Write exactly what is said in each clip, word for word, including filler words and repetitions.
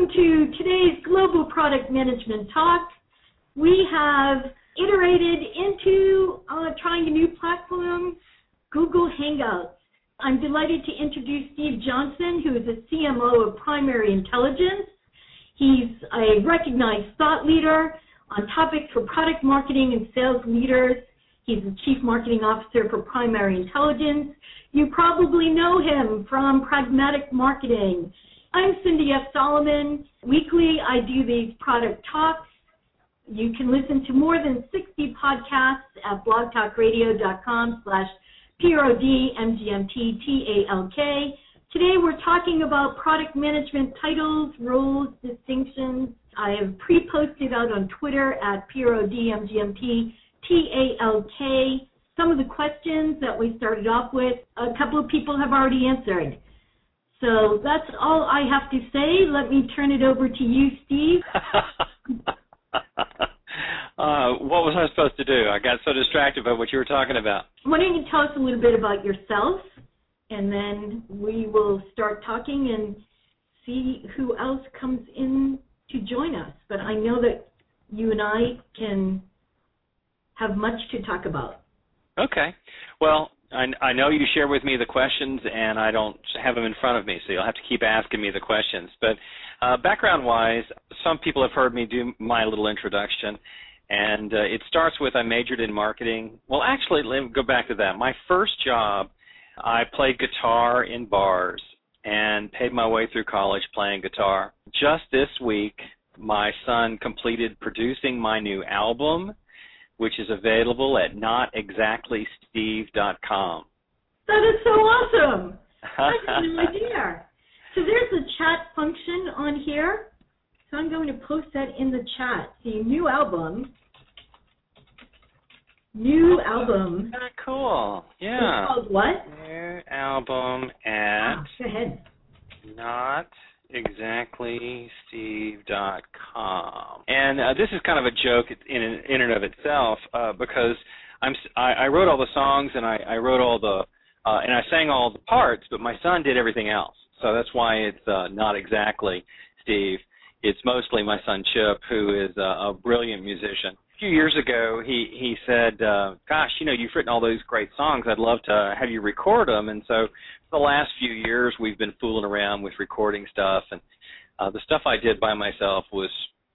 welcome to today's Global Product Management Talk. We have iterated into uh, trying a new platform, Google Hangouts. I'm delighted to introduce Steve Johnson, who is a C M O of Primary Intelligence. He's a recognized thought leader on topics for product marketing and sales leaders. He's the Chief Marketing Officer for Primary Intelligence. You probably know him from Pragmatic Marketing. I'm Cindy F. Solomon. Weekly, I do these product talks. You can listen to more than sixty podcasts at blogtalkradio.com slash P-R-O-D-M-G-M-T-T-A-L-K. Today we're talking about product management titles, roles, distinctions. I have pre-posted out on Twitter at P R O D M G M T T A L K. Some of the questions that we started off with, a couple of people have already answered. So that's all I have to say. Let me turn it over to you, Steve. uh, what was I supposed to do? I got so distracted by what you were talking about. Why don't you tell us a little bit about yourself, and then we will start talking and see who else comes in to join us. But I know that you and I can have much to talk about. Okay. Well, I, I know you share with me the questions, and I don't have them in front of me, so you'll have to keep asking me the questions. But uh, background-wise, some people have heard me do my little introduction, and uh, it starts with I majored in marketing. Well, actually, let me go back to that. My first job, I played guitar in bars and paid my way through college playing guitar. Just this week, my son completed producing my new album, which is available at not exactly steve dot com. That is so awesome. I had no idea. So there's a chat function on here. So I'm going to post that in the chat. See, new album. New oh, album. Kind of cool. Yeah. It's called what? New album at oh, go ahead. not exactly steve dot com. And uh, this is kind of a joke in in and of itself uh, because I'm I, I wrote all the songs and I, I wrote all the uh, and I sang all the parts, but my son did everything else. So that's why it's uh, not exactly Steve. It's mostly my son Chip, who is uh, a brilliant musician. A few years ago, he he said, uh, "Gosh, you know, you've written all those great songs. I'd love to have you record them." And so, for the last few years, we've been fooling around with recording stuff, and uh, the stuff I did by myself was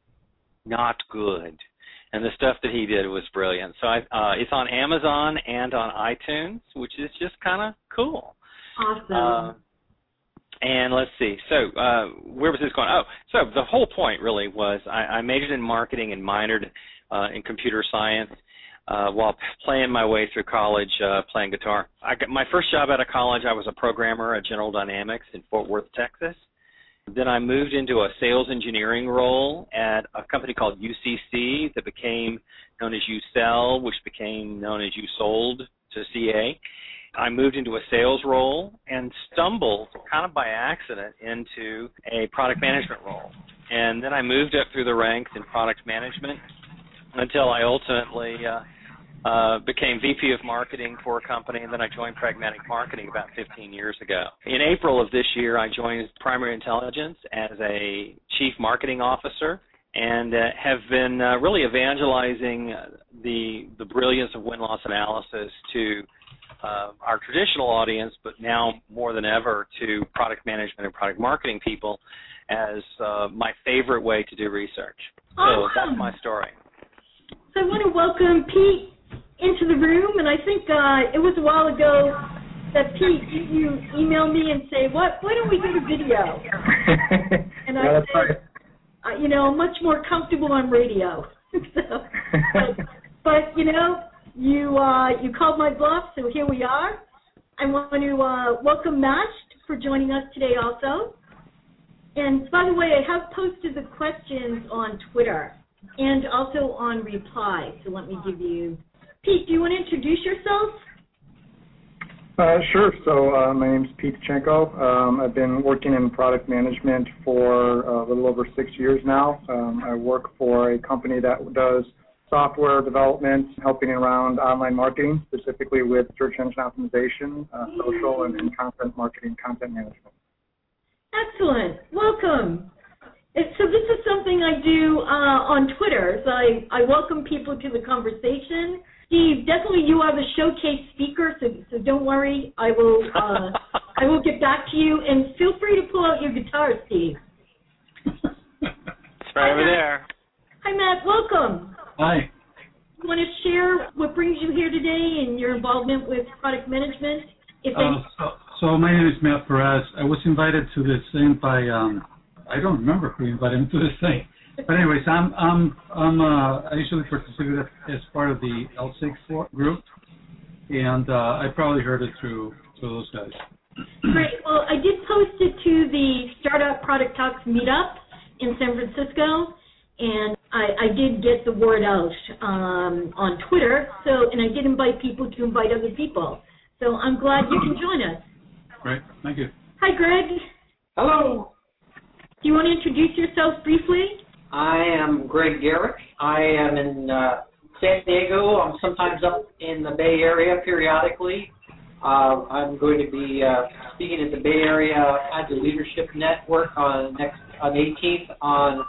not good, and the stuff that he did was brilliant. So, I, uh, it's on Amazon and on iTunes, which is just kind of cool. Awesome. Uh, And let's see, so uh, where was this going? Oh, so the whole point really was I, I majored in marketing and minored uh, in computer science uh, while playing my way through college uh, playing guitar. I got my first job out of college, I was a programmer at General Dynamics in Fort Worth, Texas. Then I moved into a sales engineering role at a company called U C C that became known as USell, which became known as USold to C A. I moved into a sales role and stumbled kind of by accident into a product management role. And then I moved up through the ranks in product management until I ultimately uh, uh, became V P of marketing for a company, and then I joined Pragmatic Marketing about fifteen years ago. In April of this year, I joined Primary Intelligence as a Chief Marketing Officer and uh, have been uh, really evangelizing the, the brilliance of win-loss analysis to Uh, our traditional audience, but now more than ever to product management and product marketing people as uh, my favorite way to do research. So awesome. That's my story. So I want to welcome Pete into the room, and I think uh, it was a while ago that Pete, you emailed me and say, "What? Why don't we do a video?" And I yeah, said, uh, you know, much more comfortable on radio. so, but, but you know. You uh, you called my bluff, so here we are. I want to uh, welcome Mashed for joining us today also. And by the way, I have posted the questions on Twitter and also on Reply. So let me give you, Pete, do you want to introduce yourself? Uh, sure. So uh, my name is Pete Chenko. Um, I've been working in product management for a little over six years now. Um, I work for a company that does software development, helping around online marketing, specifically with search engine optimization, uh, social and, and content marketing, content management. Excellent. Welcome. So this is something I do uh, on Twitter. So I, I welcome people to the conversation. Steve, definitely you are the showcase speaker, so, so don't worry. I will uh, I will get back to you. And feel free to pull out your guitar, Steve. It's right over there. Hi, Matt. Welcome. Hi. You want to share what brings you here today and your involvement with product management? If Uh, so, so my name is Matt Perez. I was invited to this thing by, um, I don't remember who invited me to this thing. But anyways, I'm, I'm, I'm, uh, I usually participate as part of the L six group, and uh, I probably heard it through, through those guys. Great. Well, I did post it to the Startup Product Talks meetup in San Francisco, and I, I did get the word out um, on Twitter. So, and I did invite people to invite other people. So I'm glad you can join us. Great. Thank you. Hi, Greg. Hello. Do you want to introduce yourself briefly? I am Greg Garrick. I am in uh, San Diego. I'm sometimes up in the Bay Area periodically. Uh, I'm going to be uh, speaking at the Bay Area Agile Leadership Network on next on the eighteenth on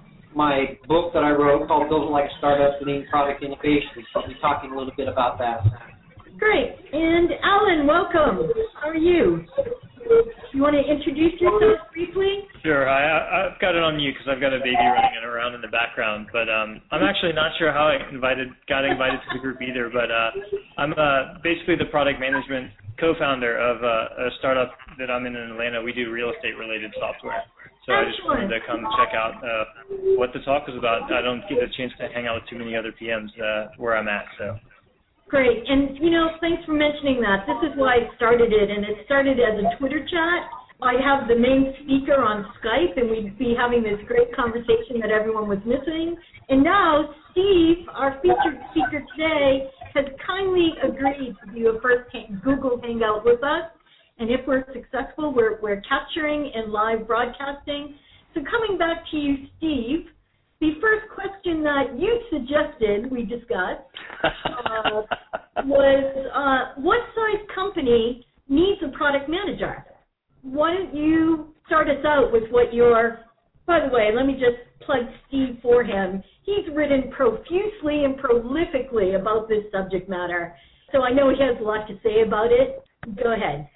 my book that I wrote called Building Like a Startup, Lean Product Innovation. So I'll be talking a little bit about that. Great. And Alan, welcome. How are you? You want to introduce yourself briefly? Sure. I, I've got it on mute because I've got a baby running around in the background. But um, I'm actually not sure how I invited, got invited to the group either. But uh, I'm uh, basically the product management co-founder of uh, a startup that I'm in in Atlanta. We do real estate-related software. So I just wanted to come check out uh, what the talk was about. I don't get a chance to hang out with too many other P Ms uh, where I'm at. So. Great. And, you know, thanks for mentioning that. This is why I started it, and it started as a Twitter chat. I'd have the main speaker on Skype, and we'd be having this great conversation that everyone was missing. And now Steve, our featured speaker today, has kindly agreed to do a first Google Hangout with us. And if we're successful, we're, we're capturing and live broadcasting. So coming back to you, Steve, the first question that you suggested we discuss uh, was uh, what size company needs a product manager? Why don't you start us out with what your, by the way, let me just plug Steve for him. He's written profusely and prolifically about this subject matter, so I know he has a lot to say about it. Go ahead.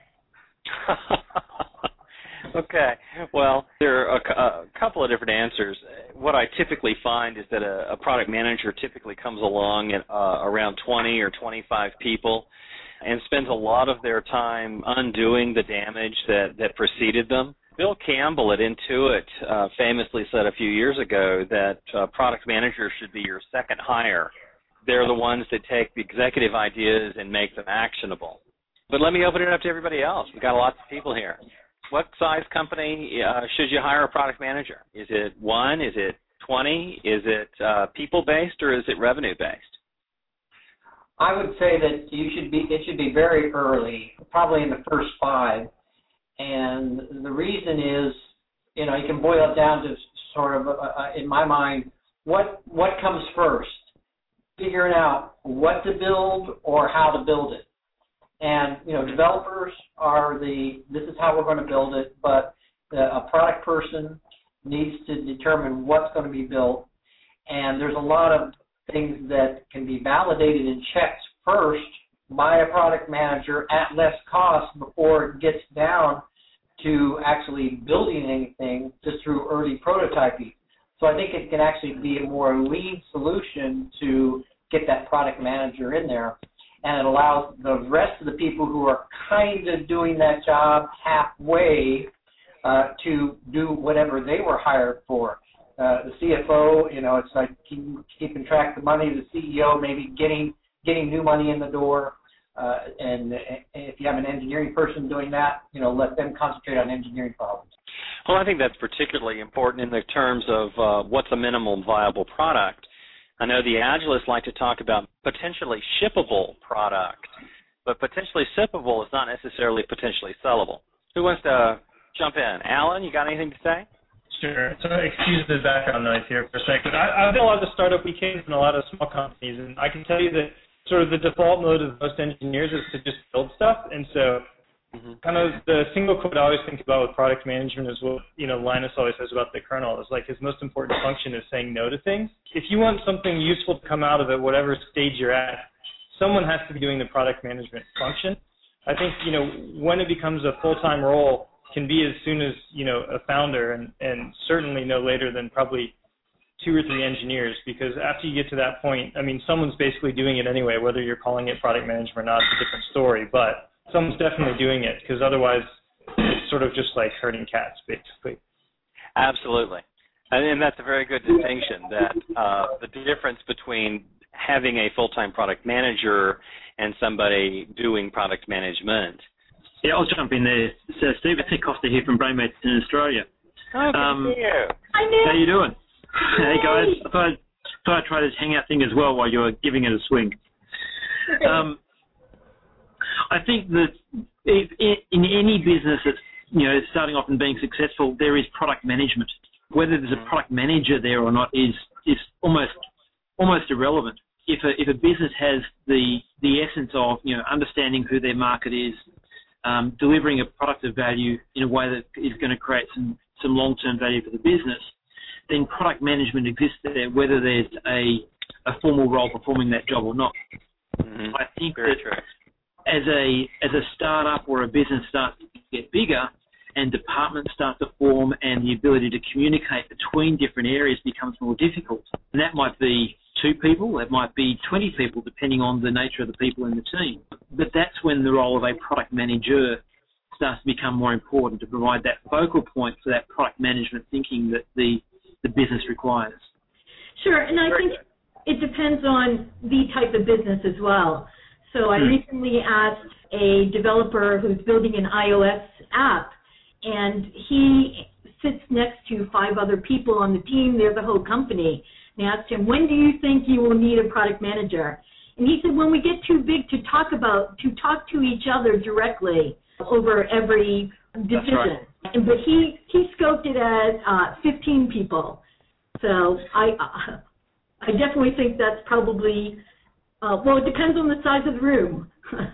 Okay. Well, there are a, a couple of different answers. What I typically find is that a, a product manager typically comes along at uh, around twenty or twenty-five people and spends a lot of their time undoing the damage that, that preceded them. Bill Campbell at Intuit uh, famously said a few years ago that uh, product managers should be your second hire. They're the ones that take the executive ideas and make them actionable. But let me open it up to everybody else. We've got lots of people here. What size company uh, should you hire a product manager? Is it one? Is it twenty? Is it uh, people-based or is it revenue-based? I would say that you should be. It should be very early, probably in the first five. And the reason is, you know, you can boil it down to sort of, uh, in my mind, what what comes first? Figuring out what to build or how to build it. And, you know, developers are the, this is how we're going to build it, but the, a product person needs to determine what's going to be built. And there's a lot of things that can be validated and checked first by a product manager at less cost before it gets down to actually building anything just through early prototyping. So I think it can actually be a more lean solution to get that product manager in there. And it allows the rest of the people who are kind of doing that job halfway uh, to do whatever they were hired for. Uh, the C F O, you know, it's like keep, keeping track of the money. The C E O maybe getting getting new money in the door. Uh, and if you have an engineering person doing that, you know, let them concentrate on engineering problems. Well, I think that's particularly important in the terms of uh, what's a minimum viable product. I know the Agilists like to talk about potentially shippable product, but potentially shippable is not necessarily potentially sellable. Who wants to jump in? Alan, you got anything to say? Sure. So excuse the background noise here for a second. I, I've done a lot of startup weekends and a lot of small companies, and I can tell you that sort of the default mode of most engineers is to just build stuff. And so Mm-hmm. Kind of the single quote I always think about with product management is what, you know, Linus always says about the kernel. Is like his most important function is saying no to things. If you want something useful to come out of it, whatever stage you're at, someone has to be doing the product management function. I think, you know, when it becomes a full-time role can be as soon as, you know, a founder and, and certainly no later than probably two or three engineers, because after you get to that point, I mean, someone's basically doing it anyway, whether you're calling it product management or not, it's a different story, but someone's definitely doing it, because otherwise it's sort of just like herding cats, basically. Absolutely. And that's a very good distinction, that uh, the difference between having a full-time product manager and somebody doing product management. Yeah, I'll jump in there. So, Steve, it's Nick Costa here from Brainmates in Australia. Oh, good um, to see you. Hi, Nick. How you doing? Hey, guys. I thought I'd, thought I'd try this hangout thing as well while you were giving it a swing. Um, I think that if, in any business that's, you know, starting off and being successful, there is product management. Whether there's a product manager there or not is is almost almost irrelevant. If a if a business has the the essence of, you know, understanding who their market is, um, delivering a product of value in a way that is going to create some some long-term value for the business, then product management exists there, whether there's a a formal role performing that job or not. Mm-hmm. I think Very that true. as a as a startup or a business starts to get bigger and departments start to form and the ability to communicate between different areas becomes more difficult. And that might be two people, that might be twenty people, depending on the nature of the people in the team. But that's when the role of a product manager starts to become more important, to provide that focal point for that product management thinking that the, the business requires. Sure, and I think it depends on the type of business as well. So I hmm. recently asked a developer who's building an iOS app, and he sits next to five other people on the team. They're the whole company. And I asked him, when do you think you will need a product manager? And he said, when we get too big to talk about, to talk to each other directly over every decision. Right. And, but he, he scoped it at uh, fifteen people. So I, uh, I definitely think that's probably, uh, well, it depends on the size of the room.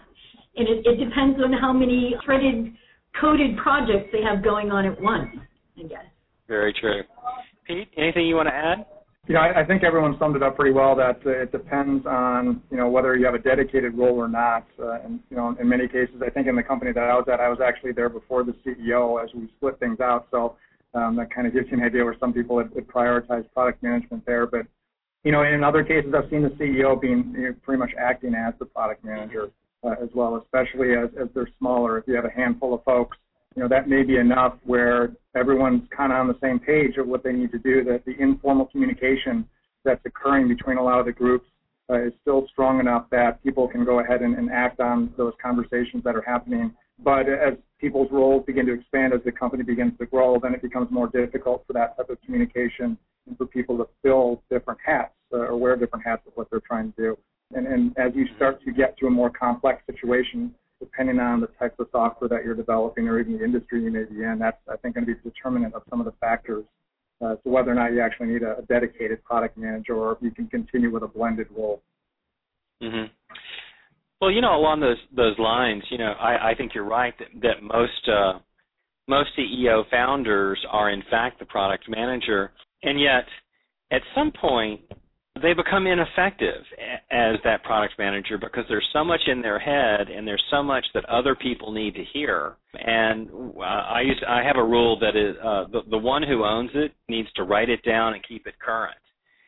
And it, it depends on how many threaded, coded projects they have going on at once, I guess. Very true. Pete, anything you want to add? Yeah, I, I think everyone summed it up pretty well, that uh, it depends on, you know, whether you have a dedicated role or not. Uh, and, you know, in many cases, I think in the company that I was at, I was actually there before the C E O as we split things out. So um, that kind of gives you an idea where some people would, would prioritize product management there. But, you know, in other cases, I've seen the C E O being, you know, pretty much acting as the product manager uh, as well, especially as, as they're smaller. If you have a handful of folks, you know, that may be enough where everyone's kind of on the same page of what they need to do, that the informal communication that's occurring between a lot of the groups uh, is still strong enough that people can go ahead and, and act on those conversations that are happening. But as people's roles begin to expand, as the company begins to grow, then it becomes more difficult for that type of communication and for people to fill different hats uh, or wear different hats of what they're trying to do. And, and as you start to get to a more complex situation, depending on the type of software that you're developing or even the industry you may be in, that's, I think, going to be determinant of some of the factors uh, as to whether or not you actually need a, a dedicated product manager or if you can continue with a blended role. Mm-hmm. Well, you know, along those those lines, you know, I, I think you're right that, that most uh, most C E O founders are, in fact, the product manager, and yet at some point they become ineffective as that product manager because there's so much in their head and there's so much that other people need to hear. And uh, I use I have a rule that is uh, the, the one who owns it needs to write it down and keep it current.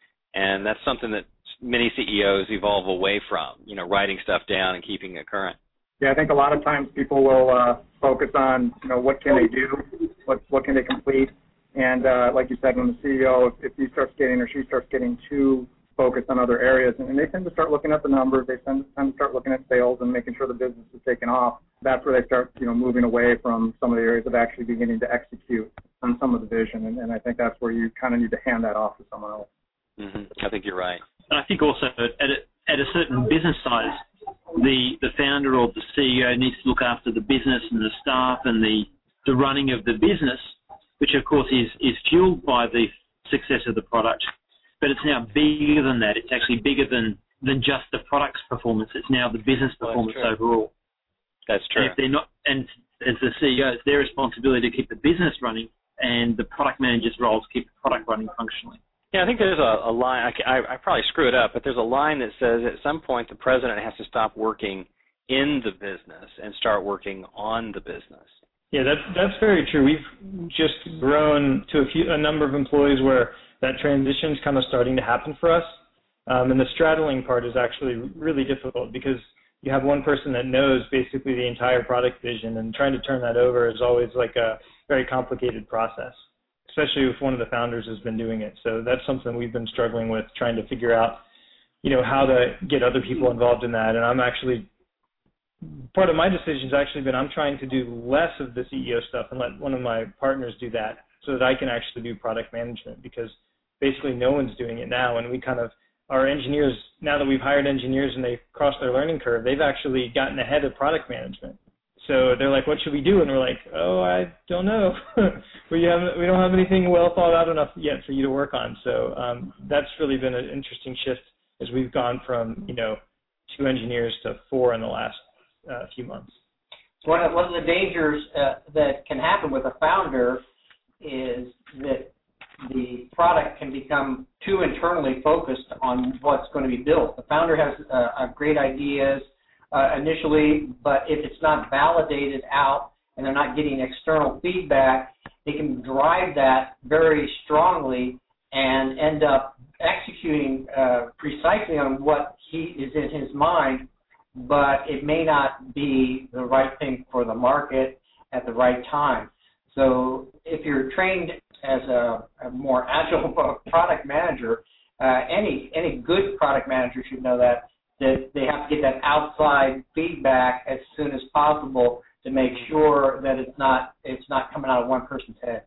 And that's something that many C E Os evolve away from, you know, writing stuff down and keeping it current. Yeah, I think a lot of times people will uh, focus on, you know, what can they do, what what can they complete. And uh, like you said, when the C E O, if, if he starts getting or she starts getting too focused on other areas, and they tend to start looking at the numbers, they tend to start looking at sales and making sure the business is taking off. That's where they start, you know, moving away from some of the areas of actually beginning to execute on some of the vision. And, and I think that's where you kind of need to hand that off to someone else. Mm-hmm. I think you're right. And I think also at a, at a certain business size, the, the founder or the C E O needs to look after the business and the staff and the, the running of the business, which of course is, is fueled by the success of the product. But it's now bigger than that. It's actually bigger than, than just the product's performance. It's now the business performance well, overall. That's true. And if they're not, and as the C E O, it's their responsibility to keep the business running, and the product manager's role is to keep the product running functionally. Yeah, I think there's a, a line, I, I, I probably screw it up, but there's a line that says at some point the president has to stop working in the business and start working on the business. Yeah, that's that's very true. We've just grown to a few a number of employees where that transition is kind of starting to happen for us, um, and the straddling part is actually really difficult because you have one person that knows basically the entire product vision, and trying to turn that over is always like a very complicated process, especially if one of the founders has been doing it. So that's something we've been struggling with, trying to figure out, you know, how to get other people involved in that. And I'm actually part of my decision has actually been I'm trying to do less of the C E O stuff and let one of my partners do that so that I can actually do product management, because basically no one's doing it now. And we kind of, our engineers, now that we've hired engineers and they've crossed their learning curve, they've actually gotten ahead of product management. So they're like, what should we do? And we're like, oh, I don't know. we haven't, we don't have anything well thought out enough yet for you to work on. So um, that's really been an interesting shift as we've gone from, you know, two engineers to four in the last uh, few months. One of, one of the dangers uh, that can happen with a founder is that the product can become too internally focused on what's going to be built. The founder has uh, great ideas uh, initially, but if it's not validated out and they're not getting external feedback, they can drive that very strongly and end up executing uh, precisely on what he is in his mind, but it may not be the right thing for the market at the right time. So if you're trained as a, a more agile product manager, uh, any any good product manager should know that that they have to get that outside feedback as soon as possible to make sure that it's not it's not coming out of one person's head.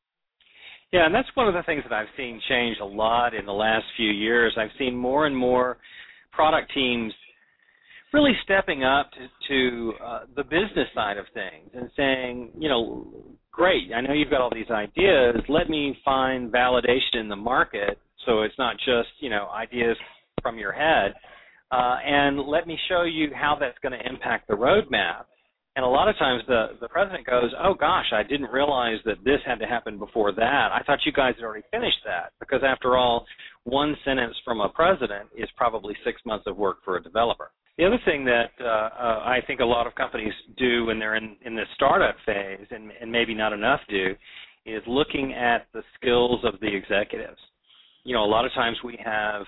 Yeah, and that's one of the things that I've seen change a lot in the last few years. I've seen more and more product teams really stepping up to, to uh, the business side of things and saying, you know, great, I know you've got all these ideas. Let me find validation in the market so it's not just, you know, ideas from your head. Uh, and let me show you how that's going to impact the roadmap. And a lot of times the, the president goes, oh, gosh, I didn't realize that this had to happen before that. I thought you guys had already finished that. Because after all, one sentence from a president is probably six months of work for a developer. The other thing that uh, uh, I think a lot of companies do when they're in, in the startup phase, and, and maybe not enough do, is looking at the skills of the executives. You know, a lot of times we have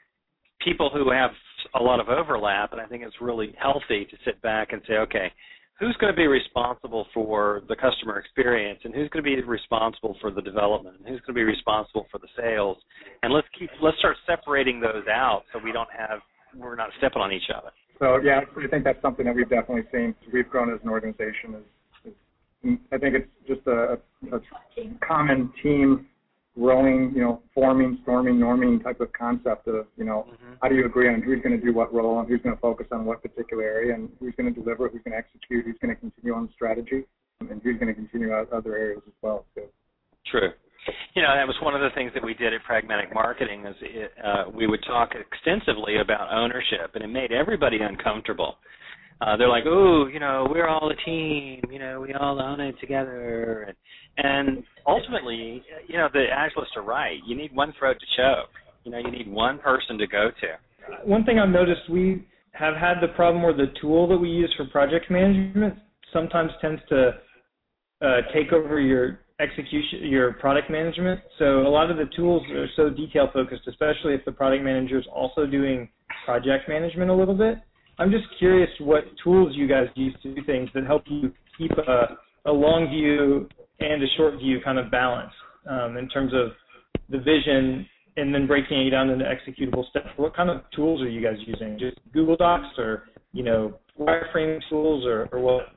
people who have a lot of overlap, and I think it's really healthy to sit back and say, okay, who's going to be responsible for the customer experience, and who's going to be responsible for the development, and who's going to be responsible for the sales, and let's keep let's start separating those out so we don't have we're not stepping on each other. So yeah, I think that's something that we've definitely seen. We've grown as an organization. Is, is I think it's just a, a common team growing, you know, forming, storming, norming type of concept of, you know, mm-hmm. how do you agree on who's going to do what role and who's going to focus on what particular area and who's going to deliver, who's going to execute, who's going to continue on the strategy, and who's going to continue out other areas as well too. True. You know, that was one of the things that we did at Pragmatic Marketing is it, uh, we would talk extensively about ownership, and it made everybody uncomfortable. Uh, they're like, oh, you know, we're all a team, you know, we all own it together. And, and ultimately, you know, the Agilists are right. You need one throat to choke. You know, you need one person to go to. One thing I've noticed, we have had the problem where the tool that we use for project management sometimes tends to uh, take over your execution, your product management. So a lot of the tools are so detail focused, especially if the product manager is also doing project management a little bit. I'm just curious what tools you guys use to do things that help you keep a, a long view and a short view kind of balance um, in terms of the vision and then breaking it down into executable steps. What kind of tools are you guys using? Just Google Docs or, you know, wireframe tools or, or what?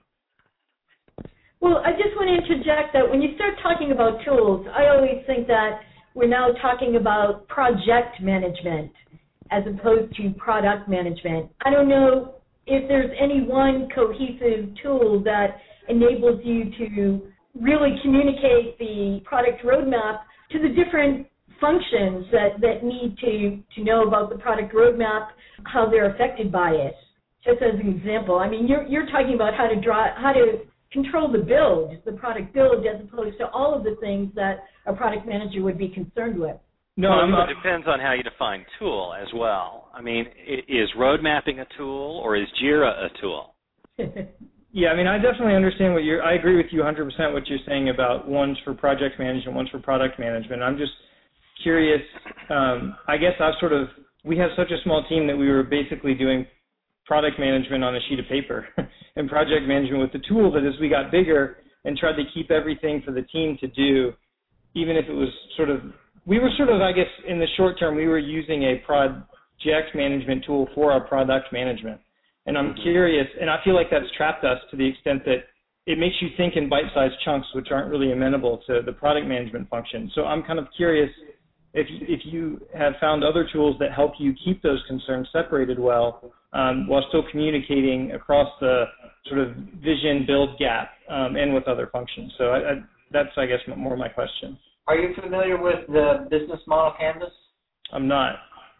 Well, I just want to interject that when you start talking about tools, I always think that we're now talking about project management as opposed to product management. I don't know if there's any one cohesive tool that enables you to really communicate the product roadmap to the different functions that, that need to, to know about the product roadmap, how they're affected by it. just as an example. I mean, you're you're talking about how to draw, how to control the build, the product build, as opposed to all of the things that a product manager would be concerned with. No, well, I'm not. It depends on how you define tool as well. I mean, is road mapping a tool or is Jira a tool? Yeah, I mean, I definitely understand what you're, I agree with you one hundred percent what you're saying about one's for project management, one's for product management. I'm just curious, um, I guess I've sort of, we have such a small team that we were basically doing product management on a sheet of paper and project management with the tool that as we got bigger and tried to keep everything for the team to do, even if it was sort of, we were sort of, I guess, in the short term, we were using a project management tool for our product management. And I'm curious, and I feel like that's trapped us to the extent that it makes you think in bite-sized chunks, which aren't really amenable to the product management function. So I'm kind of curious if you, if you have found other tools that help you keep those concerns separated well, um, while still communicating across the sort of vision build gap um, and with other functions. So I, I, that's, I guess, more my question. Are you familiar with the business model canvas? I'm not.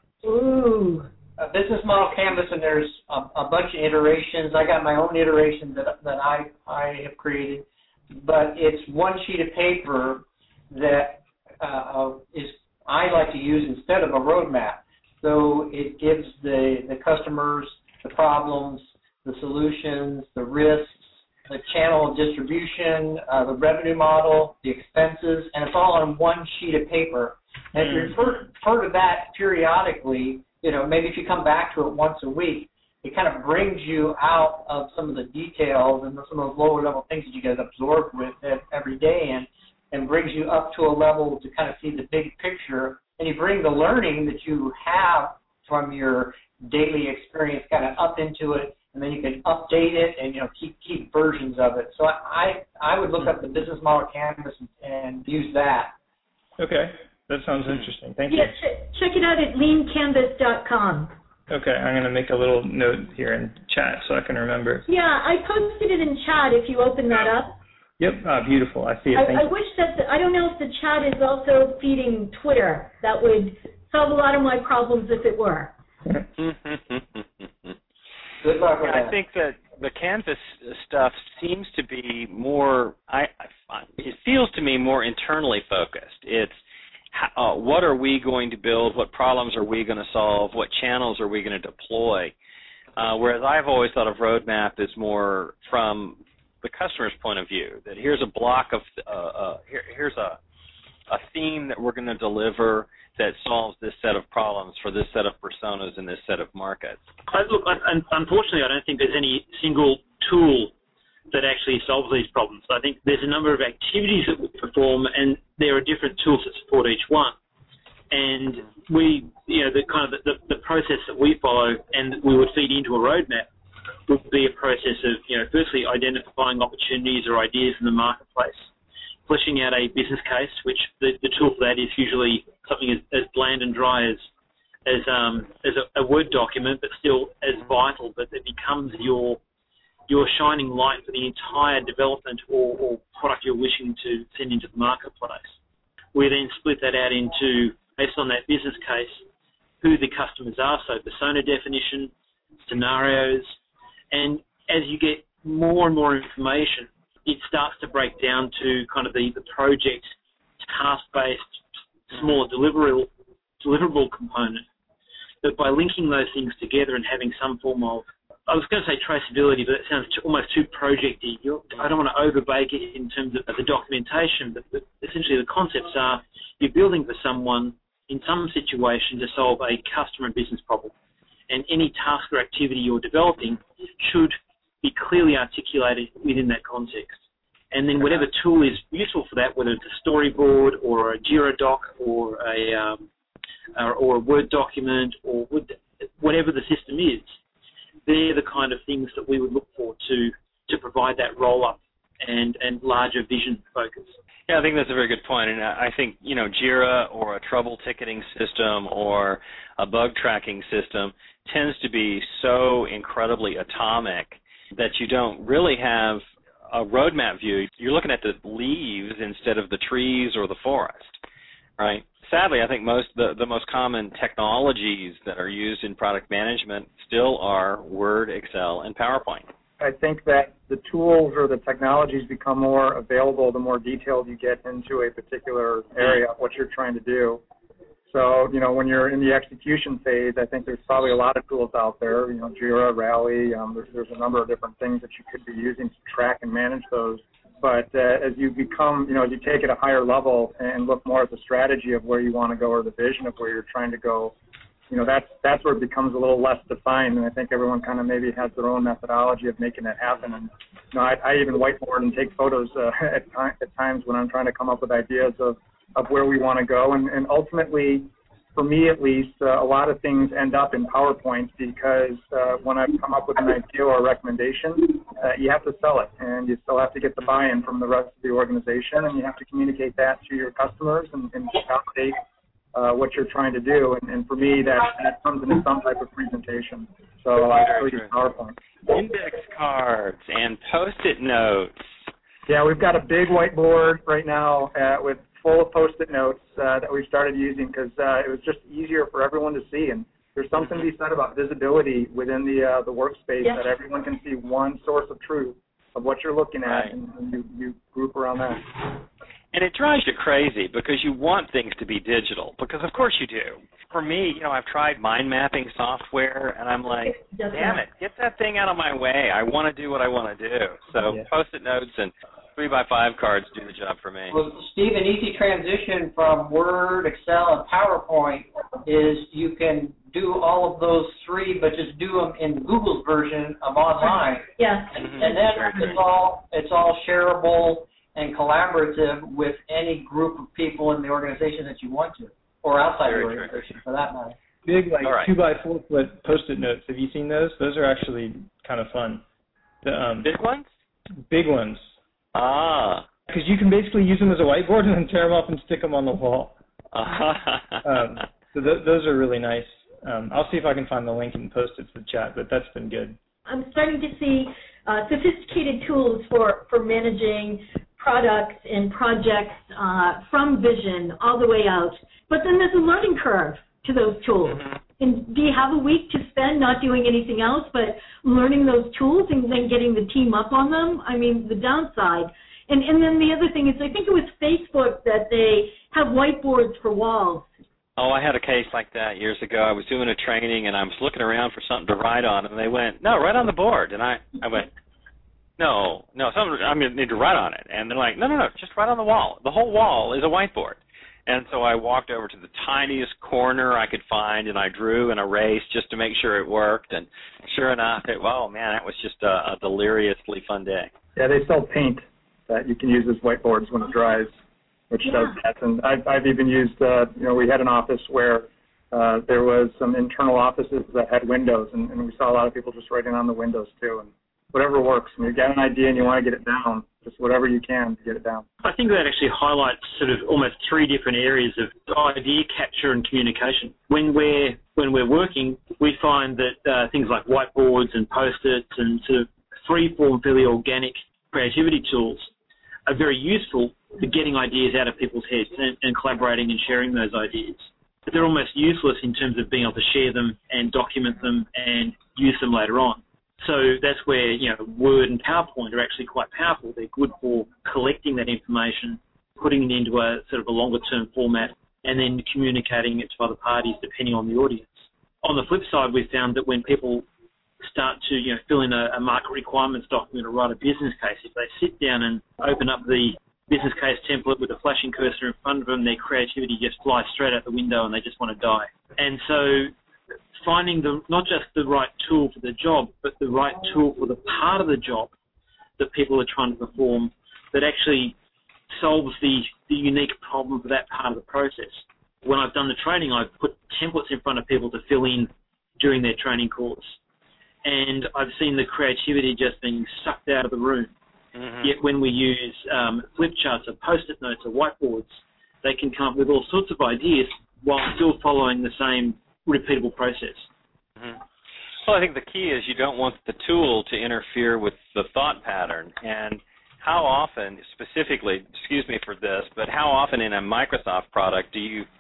Ooh. A business model canvas, and there's a, a bunch of iterations. I got my own iteration that that I I have created, but it's one sheet of paper that uh, is I like to use instead of a roadmap. So it gives the the customers the problems, the solutions, the risks, the channel of distribution, uh, the revenue model, the expenses, and it's all on one sheet of paper. And if you refer, refer to that periodically, you know, maybe if you come back to it once a week, it kind of brings you out of some of the details and some of those lower level things that you guys absorb with it every day, and, and brings you up to a level to kind of see the big picture. And you bring the learning that you have from your daily experience kind of up into it, and then you can update it and, you know, keep keep versions of it. So I I would look up the business model canvas and, and use that. Okay. That sounds interesting. Thank yeah, you. Ch- check it out at lean canvas dot com. Okay, I'm going to make a little note here in chat so I can remember. Yeah, I posted it in chat if you open that up. Yep, uh, beautiful. I see it. Thank I, I you. wish that, the, I don't know if the chat is also feeding Twitter. That would solve a lot of my problems if it were. Good luck with yeah, that. I think that the Canvas stuff seems to be more, I, I it feels to me more internally focused. It's how, uh, what are we going to build, what problems are we going to solve, what channels are we going to deploy, uh, whereas I've always thought of roadmap as more from the customer's point of view, that here's a block of, uh, uh, here, here's a, a theme that we're going to deliver that solves this set of problems for this set of personas in this set of markets. I, look, I, unfortunately, I don't think there's any single tool that actually solves these problems. I think there's a number of activities that we perform, and there are different tools that support each one. And we, you know, the kind of the, the process that we follow and that we would feed into a roadmap would be a process of, you know, firstly identifying opportunities or ideas in the marketplace, fleshing out a business case, which the, the tool for that is usually something as, as bland and dry as as um, as a, a Word document, but still as vital that it becomes your your shining light for the entire development or, or product you're wishing to send into the marketplace. We then split that out into, based on that business case, who the customers are, so persona definition, scenarios, and as you get more and more information, it starts to break down to kind of the, the project task-based, smaller deliverable, deliverable component. But by linking those things together and having some form of, I was going to say traceability, but it sounds too, almost too project-y. I don't want to overbake it in terms of the documentation, but the, essentially the concepts are you're building for someone in some situation to solve a customer and business problem. And any task or activity you're developing should be clearly articulated within that context. And then whatever tool is useful for that, whether it's a storyboard or a Jira doc or a, um, or, or a Word document or whatever the system is, they're the kind of things that we would look for to, to provide that roll-up and, and larger vision focus. Yeah, I think that's a very good point. And I think, you know, Jira or a trouble ticketing system or a bug tracking system tends to be so incredibly atomic that you don't really have a roadmap view. You're looking at the leaves instead of the trees or the forest, right? sadly, I think most the, the most common technologies that are used in product management still are Word, Excel, and PowerPoint. I think that the tools or the technologies become more available the more detailed you get into a particular area of what you're trying to do. So, you know, when you're in the execution phase, I think there's probably a lot of tools out there, you know, Jira, Rally, um, there's, there's a number of different things that you could be using to track and manage those. But uh, as you become, you know, as you take it a higher level and look more at the strategy of where you want to go or the vision of where you're trying to go, you know, that's that's where it becomes a little less defined. And I think everyone kind of maybe has their own methodology of making it happen. And, you know, I, I even whiteboard and take photos uh, at, time, at times when I'm trying to come up with ideas of, of where we want to go. And, and ultimately, for me at least, uh, a lot of things end up in PowerPoint because uh, when I've come up with an idea or a recommendation, uh, you have to sell it, and you still have to get the buy-in from the rest of the organization, and you have to communicate that to your customers and, and validate uh, what you're trying to do. And, and for me, that, that comes into some type of presentation. So I still use PowerPoint. Index cards and Post-it notes. Yeah, we've got a big whiteboard right now uh, with full of Post-it notes uh, that we started using because uh, it was just easier for everyone to see. And there's something to be said about visibility within the uh, the workspace, yes, that everyone can see one source of truth of what you're looking at, right, and, and you, you group around that. And it drives you crazy because you want things to be digital, because of course you do. For me, you know, I've tried mind mapping software, and I'm like, damn it, get that thing out of my way. I want to do what I want to do. So yeah. Post-it notes and three by five cards do the job for me. Well, Steve, an easy transition from Word, Excel, and PowerPoint is you can do all of those three, but just do them in Google's version of online. Yeah. And, and then it's all it's all shareable and collaborative with any group of people in the organization that you want to, or outside the organization for that matter. Big, like right. two by four foot Post-it notes. Have you seen those? Those are actually kind of fun. The um, big ones? Big ones. Ah. Because you can basically use them as a whiteboard and then tear them off and stick them on the wall. um, so th- those are really nice. Um, I'll see if I can find the link and post it to the chat, but that's been good. I'm starting to see uh, sophisticated tools for, for managing products and projects uh, from vision all the way out. But then there's a learning curve to those tools. Mm-hmm. And do you have a week to spend not doing anything else but learning those tools and then getting the team up on them? I mean, the downside. And and then the other thing is, I think it was Facebook that they have whiteboards for walls. Oh, I had a case like that years ago. I was doing a training, and I was looking around for something to write on, and they went, no, write on the board. And I, I went, no, no, something, I mean, need to write on it. And they're like, no, no, no, just write on the wall. The whole wall is a whiteboard. And so I walked over to the tiniest corner I could find, and I drew and erased just to make sure it worked. And sure enough, it, oh, man, that was just a, a deliriously fun day. Yeah, they sell paint that you can use as whiteboards when it dries, which yeah. does that. And I've, I've even used, uh, you know, we had an office where uh, there was some internal offices that had windows, and, and we saw a lot of people just writing on the windows, too. And whatever works. When you get an idea and you want to get it down, just whatever you can to get it down. I think that actually highlights sort of almost three different areas of idea capture and communication. When we're when we're working, we find that uh, things like whiteboards and post-its and sort of free-form, fairly organic creativity tools are very useful for getting ideas out of people's heads and, and collaborating and sharing those ideas. But they're almost useless in terms of being able to share them and document them and use them later on. So that's where, you know, Word and PowerPoint are actually quite powerful. They're good for collecting that information, putting it into a sort of a longer-term format, and then communicating it to other parties depending on the audience. On the flip side, we've found that when people start to, you know, fill in a, a market requirements document or write a business case, if they sit down and open up the business case template with a flashing cursor in front of them, their creativity just flies straight out the window and they just want to die. And so finding the not just the right tool for the job, but the right tool for the part of the job that people are trying to perform that actually solves the, the unique problem for that part of the process. When I've done the training, I've put templates in front of people to fill in during their training course. And I've seen the creativity just being sucked out of the room. Mm-hmm. Yet when we use um, flip charts or post-it notes or whiteboards, they can come up with all sorts of ideas while still following the same repeatable process. Mm-hmm. Well, I think the key is you don't want the tool to interfere with the thought pattern. And how often, specifically, excuse me for this, but how often in a Microsoft product do you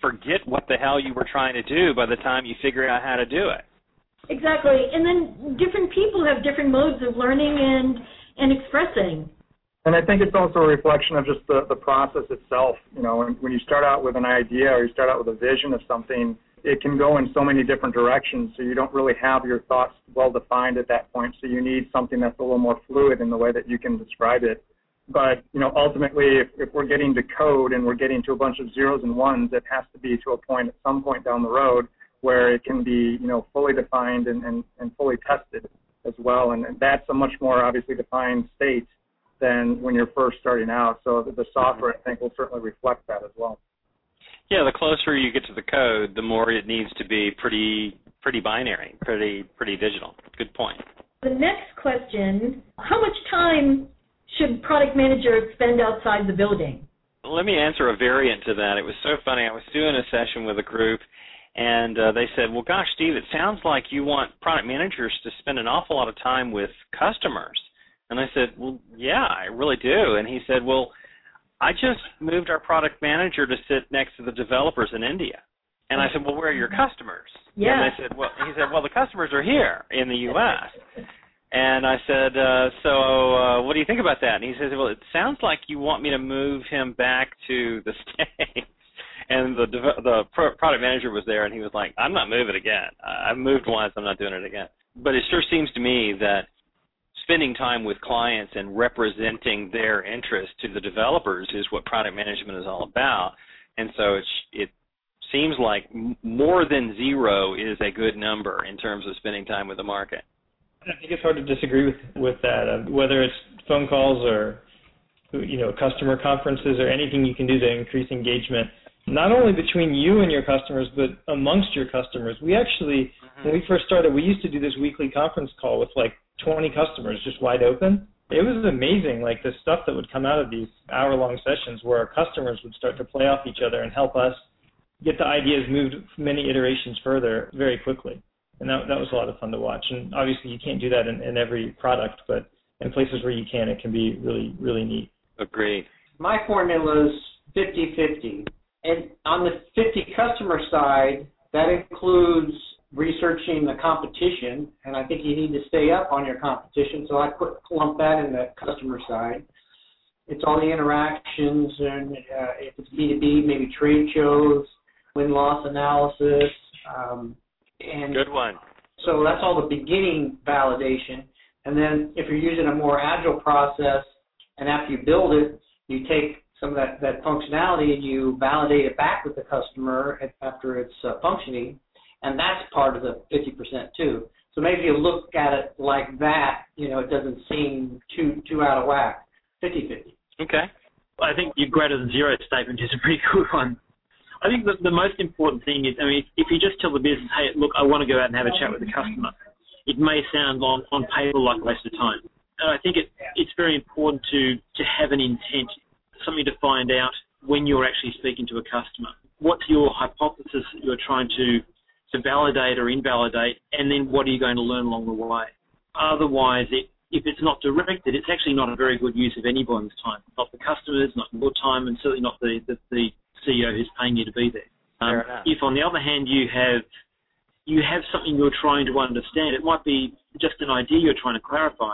forget what the hell you were trying to do by the time you figure out how to do it. Exactly. And then different people have different modes of learning and, and expressing. And I think it's also a reflection of just the, the process itself. You know, when, when you start out with an idea or you start out with a vision of something, it can go in so many different directions, so you don't really have your thoughts well defined at that point. So you need something that's a little more fluid in the way that you can describe it. But, you know, ultimately, if, if we're getting to code and we're getting to a bunch of zeros and ones, it has to be to a point at some point down the road where it can be, you know, fully defined and, and, and fully tested as well. And, and that's a much more obviously defined state than when you're first starting out. So the, the software, I think, will certainly reflect that as well. Yeah, the closer you get to the code, the more it needs to be pretty pretty binary, pretty pretty digital. Good point. The next question, how much time should product managers spend outside the building? Let me answer a variant to that. It was so funny. I was doing a session with a group, and uh, they said, well, gosh, Steve, it sounds like you want product managers to spend an awful lot of time with customers. And I said, well, yeah, I really do. And he said, well, I just moved our product manager to sit next to the developers in India. And I said, well, where are your customers? Yeah. And they said, well, he said, well, the customers are here in the U S And I said, uh, so uh, what do you think about that? And he says, well, it sounds like you want me to move him back to the States. And the the product manager was there, and he was like, I'm not moving again. I've moved once. I'm not doing it again. But it sure seems to me that spending time with clients and representing their interest to the developers is what product management is all about. And so it's, it seems like more than zero is a good number in terms of spending time with the market. I think it's hard to disagree with, with that, uh, whether it's phone calls or, you know, customer conferences or anything you can do to increase engagement, not only between you and your customers, but amongst your customers. We actually, mm-hmm. when we first started, we used to do this weekly conference call with like twenty customers just wide open. It was amazing, like the stuff that would come out of these hour-long sessions where our customers would start to play off each other and help us get the ideas moved many iterations further very quickly. And that, that was a lot of fun to watch. And obviously you can't do that in, in every product, but in places where you can, it can be really, really neat. Agreed. My formula is fifty-fifty. And on the fifty customer side, that includes researching the competition, and I think you need to stay up on your competition, so I put lump that in the customer side. It's all the interactions, and uh, if it's B two B, maybe trade shows, win-loss analysis. Um, and Good one. So that's all the beginning validation. And then if you're using a more agile process, and after you build it, you take some of that, that functionality and you validate it back with the customer after it's uh, functioning, and that's part of the fifty percent too. So maybe you look at it like that, you know, it doesn't seem too too out of whack. fifty-fifty. Okay. I think your greater than zero statement is a pretty good one. I think that the most important thing is, I mean, if you just tell the business, hey, look, I want to go out and have a chat with the customer, it may sound on, on paper like a waste of time. And I think it, it's very important to, to have an intent, something to find out when you're actually speaking to a customer. What's your hypothesis that you're trying to, to validate or invalidate, and then what are you going to learn along the way? Otherwise, it, if it's not directed, it's actually not a very good use of anyone's time. Not the customer's, not your time, and certainly not the, the, the C E O who's paying you to be there. Um, if, on the other hand, you have you have something you're trying to understand, it might be just an idea you're trying to clarify,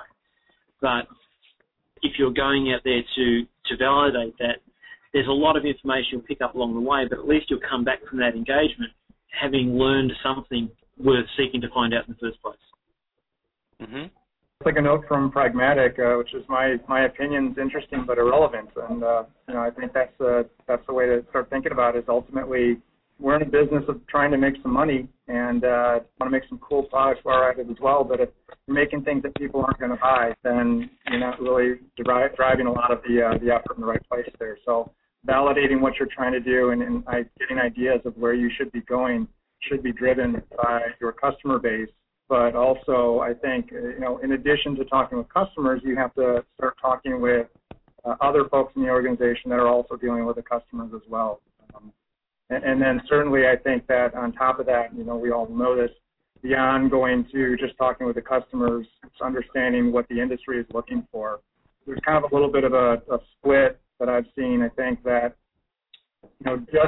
but if you're going out there to, to validate that, there's a lot of information you'll pick up along the way, but at least you'll come back from that engagement having learned something worth seeking to find out in the first place. Mm-hmm. Like a note from Pragmatic, uh, which is my my opinion's interesting but irrelevant, and uh, you know I think that's uh, that's the way to start thinking about it. Is ultimately we're in a business of trying to make some money and uh, want to make some cool products for our items as well. But if you're making things that people aren't going to buy, then you're not really dri- driving a lot of the uh, the effort in the right place there. So validating what you're trying to do and, and uh, getting ideas of where you should be going should be driven by your customer base. But also, I think, you know, in addition to talking with customers, you have to start talking with uh, other folks in the organization that are also dealing with the customers as well. Um, and, and then certainly I think that on top of that, you know, we all know this, beyond going to just talking with the customers, it's understanding what the industry is looking for. There's kind of a little bit of a, a split that I've seen. I think that, you know, just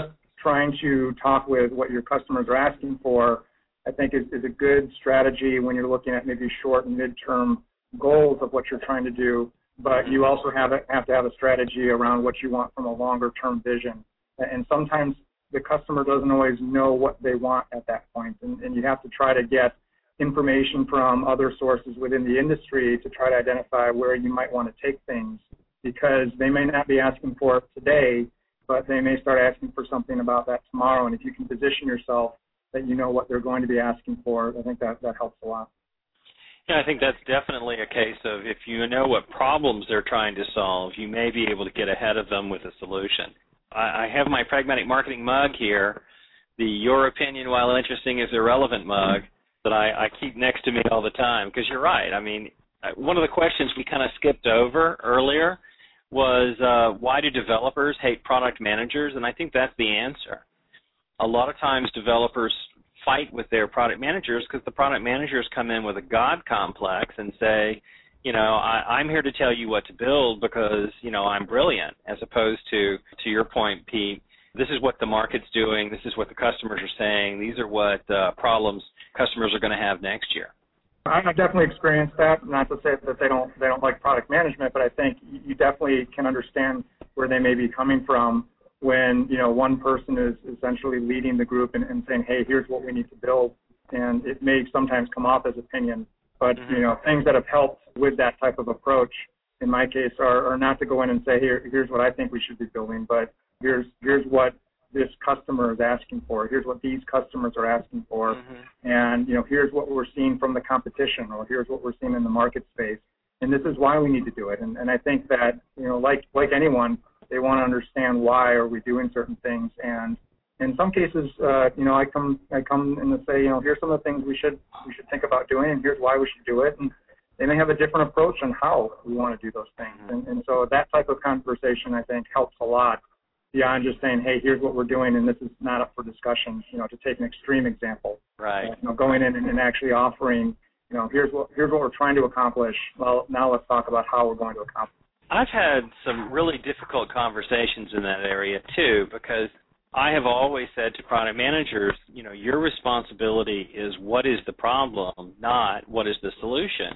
trying to talk with what your customers are asking for, I think is, is a good strategy when you're looking at maybe short and midterm goals of what you're trying to do. But you also have, a, have to have a strategy around what you want from a longer-term vision. And sometimes the customer doesn't always know what they want at that point, and, and you have to try to get information from other sources within the industry to try to identify where you might want to take things, because they may not be asking for it today, but they may start asking for something about that tomorrow. And if you can position yourself that you know what they're going to be asking for, I think that, that helps a lot. Yeah, I think that's definitely a case of if you know what problems they're trying to solve, you may be able to get ahead of them with a solution. I, I have my Pragmatic Marketing mug here, the Your Opinion While Interesting is Irrelevant mug that I, I keep next to me all the time, because you're right. I mean, one of the questions we kind of skipped over earlier was uh, why do developers hate product managers? And I think that's the answer. A lot of times developers fight with their product managers because the product managers come in with a God complex and say, you know, I, I'm here to tell you what to build because, you know, I'm brilliant, as opposed to, to your point, Pete, this is what the market's doing, this is what the customers are saying, these are what uh, problems customers are going to have next year. I've definitely experienced that. Not to say that they don't they don't like product management, but I think you definitely can understand where they may be coming from when, you know, one person is essentially leading the group and, and saying, hey, here's what we need to build. And it may sometimes come off as opinion. But, mm-hmm. you know, things that have helped with that type of approach, in my case, are, are not to go in and say, here, here's what I think we should be building, but here's here's what this customer is asking for. Here's what these customers are asking for. Mm-hmm. And, you know, here's what we're seeing from the competition, or here's what we're seeing in the market space. And this is why we need to do it. And, and I think that, you know, like like anyone, they want to understand why are we doing certain things. And in some cases, uh, you know, I come I come in and say, you know, here's some of the things we should we should think about doing, and here's why we should do it. And they may have a different approach on how we want to do those things. And, and so that type of conversation, I think, helps a lot beyond just saying, hey, here's what we're doing, and this is not up for discussion. You know, to take an extreme example, right? Uh, you know, going in and, and actually offering, you know, here's what here's what we're trying to accomplish. Well, now let's talk about how we're going to accomplish. I've had some really difficult conversations in that area too, because I have always said to product managers, you know, your responsibility is what is the problem, not what is the solution.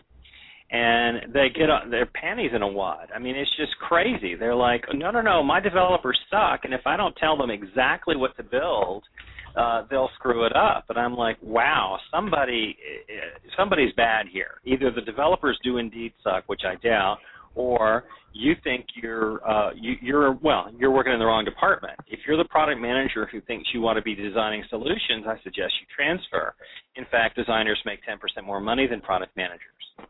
And they get their panties in a wad. I mean, it's just crazy. They're like, no, no, no, my developers suck, and if I don't tell them exactly what to build, uh, they'll screw it up. And I'm like, wow, somebody, somebody's bad here. Either the developers do indeed suck, which I doubt, or you think you're, uh, you, you're, well, you're working in the wrong department. If you're the product manager who thinks you want to be designing solutions, I suggest you transfer. In fact, designers make ten percent more money than product managers.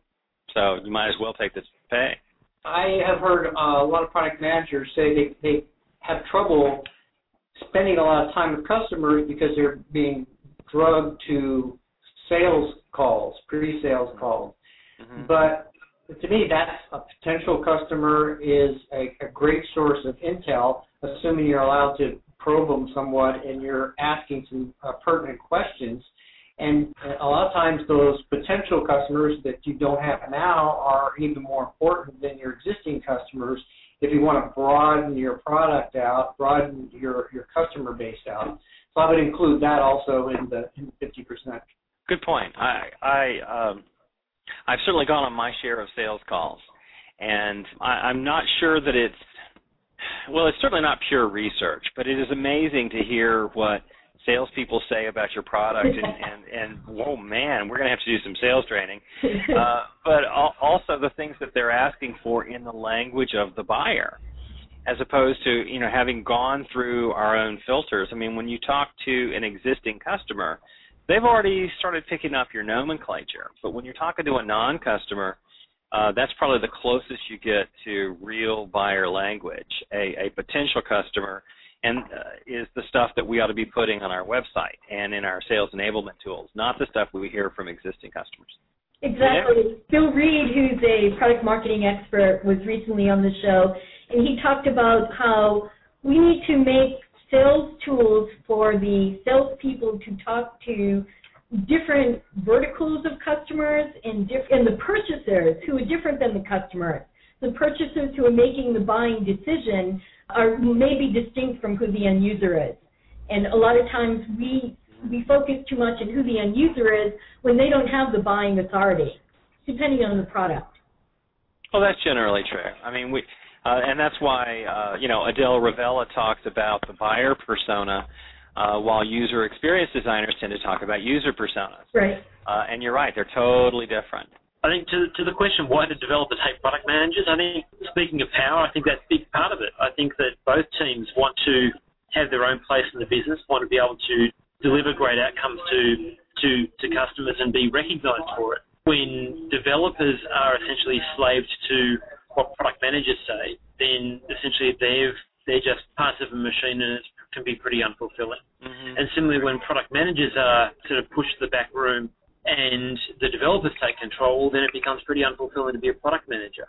So you might as well take this pay. I have heard uh, a lot of product managers say they, they have trouble spending a lot of time with customers because they're being drugged to sales calls, pre-sales calls. Mm-hmm. But to me, that's a potential customer is a, a great source of intel, assuming you're allowed to probe them somewhat and you're asking some uh, pertinent questions. And a lot of times those potential customers that you don't have now are even more important than your existing customers if you want to broaden your product out, broaden your, your customer base out. So I would include that also in the, in the fifty percent. Good point. I, I, um, I've certainly gone on my share of sales calls, and I, I'm not sure that it's, well, it's certainly not pure research, but it is amazing to hear what salespeople say about your product, and, and, and whoa, man, we're going to have to do some sales training. Uh, but al- also the things that they're asking for in the language of the buyer, as opposed to, you know, having gone through our own filters. I mean, when you talk to an existing customer, they've already started picking up your nomenclature. But when you're talking to a non-customer, uh, that's probably the closest you get to real buyer language. A, a potential customer and uh, is the stuff that we ought to be putting on our website and in our sales enablement tools, not the stuff we hear from existing customers. Exactly. Bill Reed, who's a product marketing expert, was recently on the show, and he talked about how we need to make sales tools for the salespeople to talk to different verticals of customers and, diff- and the purchasers who are different than the customers. The purchasers who are making the buying decision are maybe distinct from who the end user is. And a lot of times we we focus too much on who the end user is when they don't have the buying authority, depending on the product. Well, that's generally true. I mean, we, uh, and that's why, uh, you know, Adele Ravella talks about the buyer persona, uh, while user experience designers tend to talk about user personas. Right. Uh, and you're right, they're totally different. I think to, to the question, why do developers hate product managers, I think, speaking of power, I think that's a big part of it. I think that both teams want to have their own place in the business, want to be able to deliver great outcomes to, to, to customers and be recognized for it. When developers are essentially slaves to what product managers say, then essentially they've, they're just parts of a machine, and it can be pretty unfulfilling. Mm-hmm. And similarly, when product managers are sort of pushed to the back room and the developers take control, then it becomes pretty unfulfilling to be a product manager.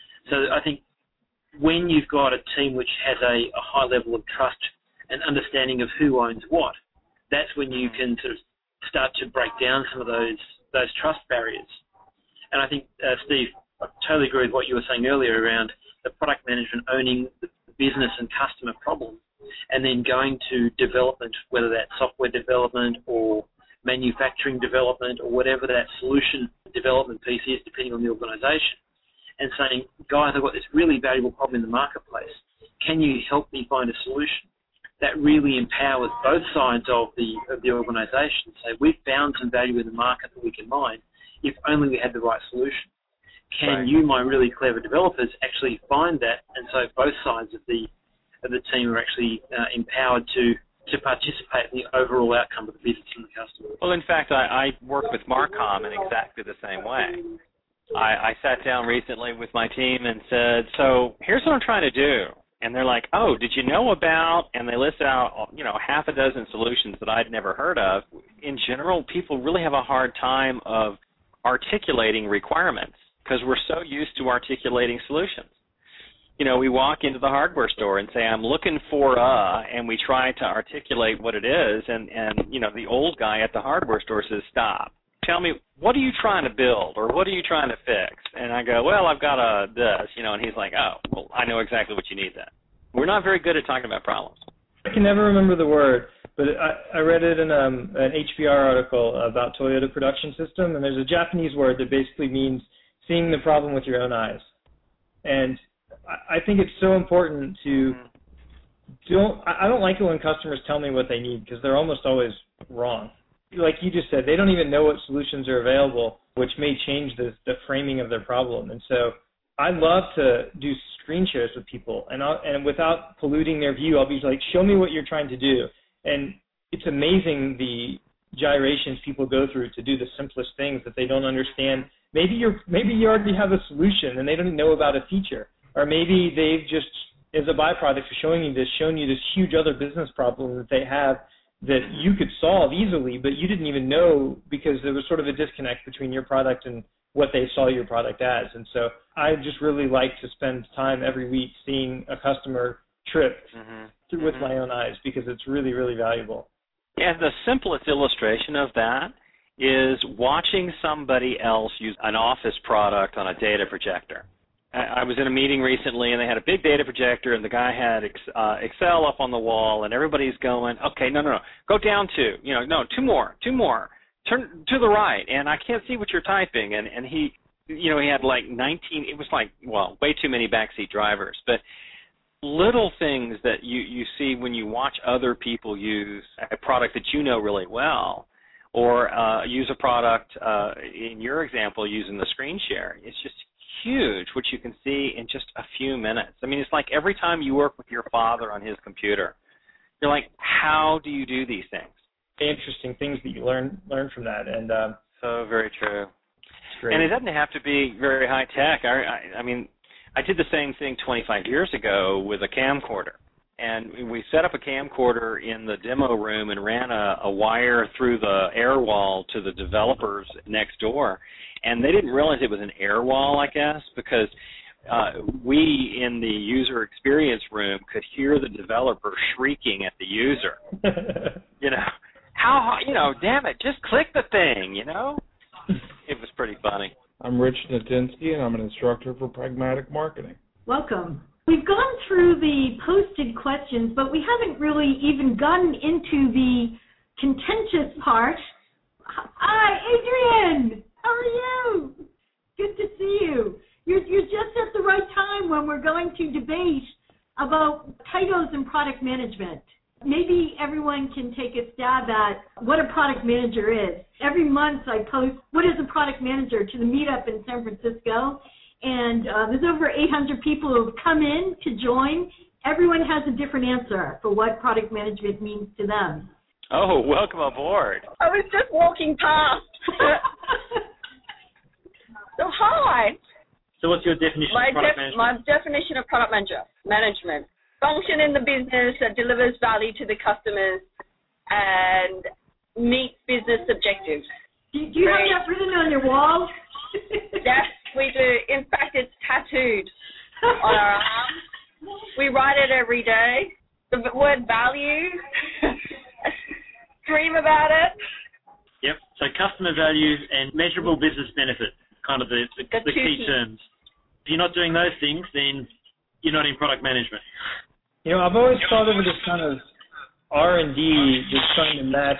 So I think when you've got a team which has a, a high level of trust and understanding of who owns what, that's when you can sort of start to break down some of those those trust barriers. And I think, uh, Steve, I totally agree with what you were saying earlier around the product management owning the business and customer problem, and then going to development, whether that's software development or manufacturing development or whatever that solution development piece is, depending on the organization, and saying, guys, I've got this really valuable problem in the marketplace. Can you help me find a solution? That really empowers both sides of the of the organization. Say, we've found some value in the market that we can mine if only we had the right solution. Can right. you, my really clever developers, actually find that? And so both sides of the of the team are actually uh, empowered to to participate in the overall outcome of the business and the customer. Well, in fact, I, I work with Marcom in exactly the same way. I, I sat down recently with my team and said, so here's what I'm trying to do. And they're like, oh, did you know about, and they list out, you know, half a dozen solutions that I'd never heard of. In general, people really have a hard time of articulating requirements because we're so used to articulating solutions. You know, we walk into the hardware store and say, I'm looking for a, and we try to articulate what it is, and, and, you know, the old guy at the hardware store says, stop. Tell me, what are you trying to build, or what are you trying to fix? And I go, well, I've got a this, you know, and he's like, oh, well, I know exactly what you need then. We're not very good at talking about problems. I can never remember the word, but I, I read it in um, an H B R article about Toyota Production System, and there's a Japanese word that basically means seeing the problem with your own eyes. And I, I think it's so important to don't, I don't like it when customers tell me what they need because they're almost always wrong. Like you just said, they don't even know what solutions are available, which may change the, the framing of their problem. And so I love to do screen shares with people, and I'll, and without polluting their view, I'll be like, show me what you're trying to do. And it's amazing the gyrations people go through to do the simplest things that they don't understand. Maybe you're maybe you already have a solution and they don't even know about a feature, or maybe they've just, as a byproduct of showing you this, shown you this huge other business problem that they have that you could solve easily, but you didn't even know because there was sort of a disconnect between your product and what they saw your product as. And so I just really like to spend time every week seeing a customer trip mm-hmm. through with mm-hmm. my own eyes because it's really, really valuable. Yeah, the simplest illustration of that is watching somebody else use an Office product on a data projector. I was in a meeting recently, and they had a big data projector, and the guy had uh, Excel up on the wall, and everybody's going, okay, no, no, no, go down two, you know, no, two more, two more, turn to the right, and I can't see what you're typing, and, and he, you know, he had like nineteen, it was like, well, way too many backseat drivers, but little things that you, you see when you watch other people use a product that you know really well, or uh, use a product, uh, in your example, using the screen share, it's just huge what you can see in just a few minutes. I mean, it's like every time you work with your father on his computer, you're like, how do you do these things? Interesting things that you learn learn from that. And um, so very true. And it doesn't have to be very high tech. I, I, I mean, I did the same thing twenty-five years ago with a camcorder. And we set up a camcorder in the demo room and ran a, a wire through the air wall to the developers next door. And they didn't realize it was an air wall, I guess, because uh, we in the user experience room could hear the developer shrieking at the user. you know, how, you know, damn it, just click the thing, you know? It was pretty funny. I'm Rich Natinsky, and I'm an instructor for Pragmatic Marketing. Welcome. We've gone through the posted questions, but we haven't really even gotten into the contentious part. Hi, Adrian. How are you? Good to see you. You're, you're just at the right time when we're going to debate about titles in product management. Maybe everyone can take a stab at what a product manager is. Every month I post, what is a product manager, to the meetup in San Francisco. And uh, there's over eight hundred people who have come in to join. Everyone has a different answer for what product management means to them. Oh, welcome aboard. I was just walking past. So, hi. So what's your definition my of product def- management? My definition of product manager, management. Function in the business that delivers value to the customers and meets business objectives. Do, do you Great. have that written on your wall? Yes, we do. In fact, it's tattooed on our arms. We write it every day. The word value, dream about it. Yep. So customer value and measurable business benefit, kind of the, the, The the key two terms. If you're not doing those things, then you're not in product management. You know, I've always thought of it as kind of R and D, just trying to match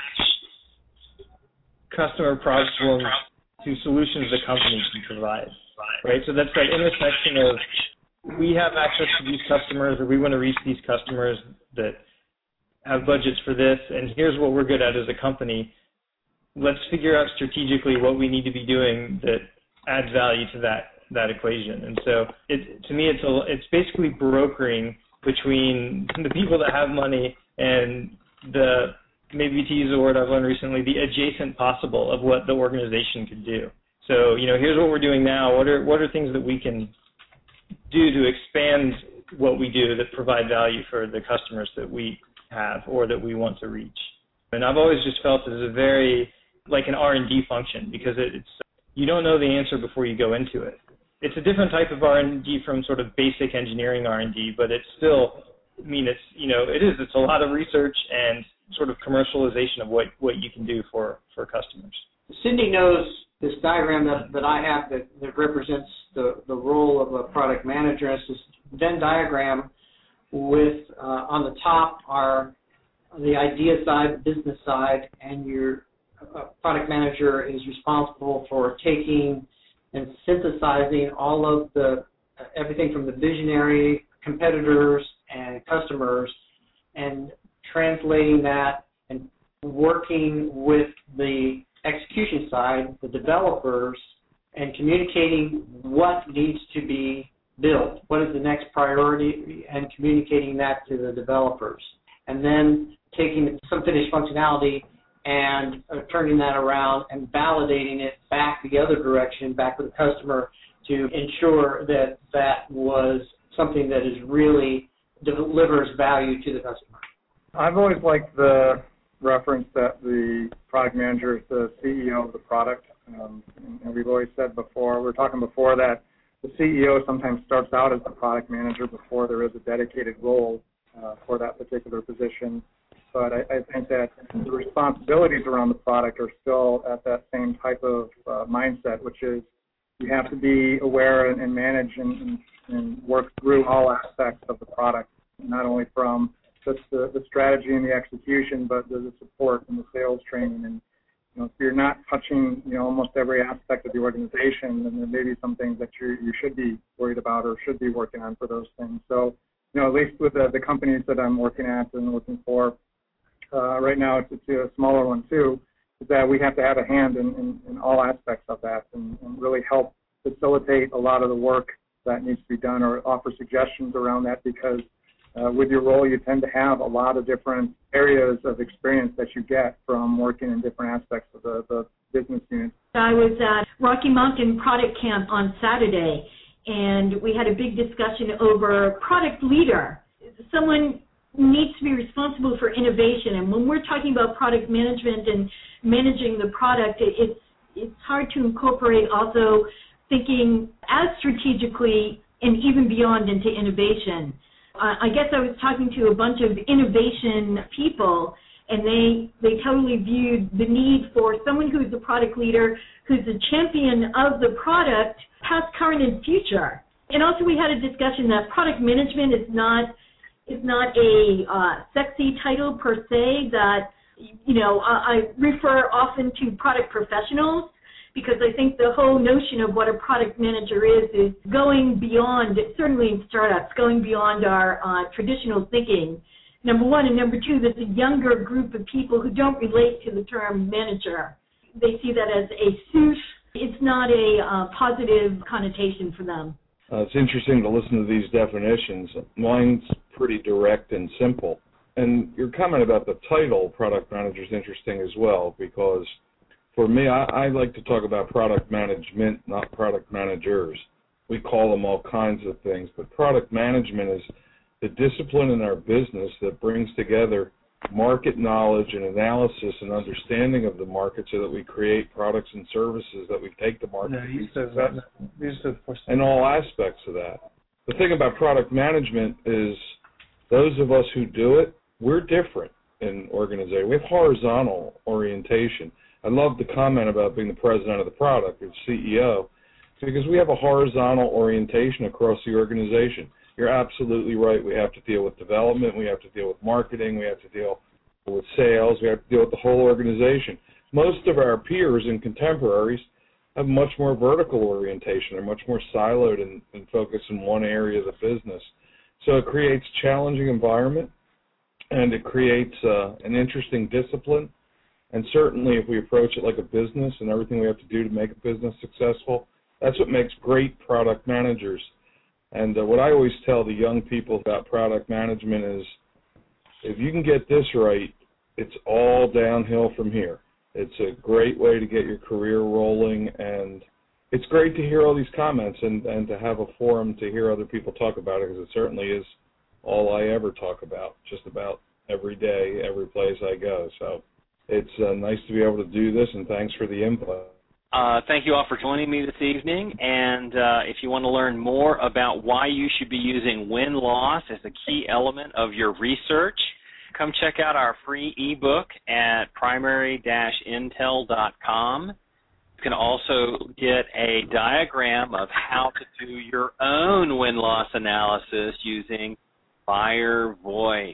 customer problems to solutions the company can provide, right? So that's that intersection of we have access to these customers, or we want to reach these customers that have budgets for this, and here's what we're good at as a company. Let's figure out strategically what we need to be doing that adds value to that that equation. And so, it, to me, it's a, it's basically brokering between the people that have money and the, maybe to use a word I've learned recently, the adjacent possible of what the organization could do. So, you know, here's what we're doing now. What are what are things that we can do to expand what we do that provide value for the customers that we have or that we want to reach? And I've always just felt it as a very, like an R and D function, because it, it's, you don't know the answer before you go into it. It's a different type of R and D from sort of basic engineering R and D, but it's still, I mean, it's, you know, it is, it's a lot of research and sort of commercialization of what, what you can do for, for customers. Cindy knows this diagram that, that I have that, that represents the, the role of a product manager. It's this Venn diagram with, uh, on the top are the idea side, the business side, and your uh, product manager is responsible for taking and synthesizing all of the, uh, everything from the visionary competitors and customers and translating that and working with the execution side, the developers, and communicating what needs to be built, what is the next priority, and communicating that to the developers. And then taking some finished functionality and uh, turning that around and validating it back the other direction, back to the customer, to ensure that that was something that is really delivers value to the customer. I've always liked the reference that the product manager is the C E O of the product. Um, and we've always said before, we were talking before that the C E O sometimes starts out as the product manager before there is a dedicated role uh, for that particular position. But I, I think that the responsibilities around the product are still at that same type of uh, mindset, which is you have to be aware and, and manage and, and, and work through all aspects of the product, not only from just the, the strategy and the execution, but the, the support and the sales training. And you know, if you're not touching, you know, almost every aspect of the organization, then there may be some things that you you should be worried about or should be working on for those things. So, you know, at least with the, the companies that I'm working at and looking for, uh, right now it's, it's a smaller one too, is that we have to have a hand in, in, in all aspects of that and, and really help facilitate a lot of the work that needs to be done or offer suggestions around that, because uh, with your role you tend to have a lot of different areas of experience that you get from working in different aspects of the, the business unit. I was at Rocky Mountain Product Camp on Saturday, and we had a big discussion over product leader. Someone needs to be responsible for innovation, and when we're talking about product management and managing the product, it, it's it's hard to incorporate also thinking as strategically and even beyond into innovation. Uh, I guess I was talking to a bunch of innovation people, and they they totally viewed the need for someone who's a product leader, who's a champion of the product, past, current, and future. And also we had a discussion that product management is not is not a uh, sexy title per se, that, you know, I, I refer often to product professionals, because I think the whole notion of what a product manager is is going beyond, certainly in startups, going beyond our uh, traditional thinking, number one. And number two, there's a younger group of people who don't relate to the term manager. They see that as a suit. It's not a uh, positive connotation for them. Uh, it's interesting to listen to these definitions. Mine's pretty direct and simple. And your comment about the title, product manager, is interesting as well, because for me, I, I like to talk about product management, not product managers. We call them all kinds of things, but product management is the discipline in our business that brings together market knowledge and analysis and understanding of the market so that we create products and services that we take to market no, you said that. You said and all aspects of that. The thing about product management is those of us who do it, we're different in organization. We have horizontal orientation. I love the comment about being the president of the product or C E O, because we have a horizontal orientation across the organization. You're absolutely right. We have to deal with development. We have to deal with marketing. We have to deal with sales. We have to deal with the whole organization. Most of our peers and contemporaries have much more vertical orientation. They're much more siloed and, and focused in one area of the business. So it creates a challenging environment, and it creates uh, an interesting discipline. And certainly if we approach it like a business and everything we have to do to make a business successful, that's what makes great product managers. And uh, what I always tell the young people about product management is, if you can get this right, it's all downhill from here. It's a great way to get your career rolling, and it's great to hear all these comments and, and to have a forum to hear other people talk about it, because it certainly is all I ever talk about, just about every day, every place I go. So it's uh, nice to be able to do this, and thanks for the input. Uh, thank you all for joining me this evening, and uh, if you want to learn more about why you should be using win-loss as a key element of your research, come check out our free ebook at primary dash intel dot com. You can also get a diagram of how to do your own win-loss analysis using Buyer Voice.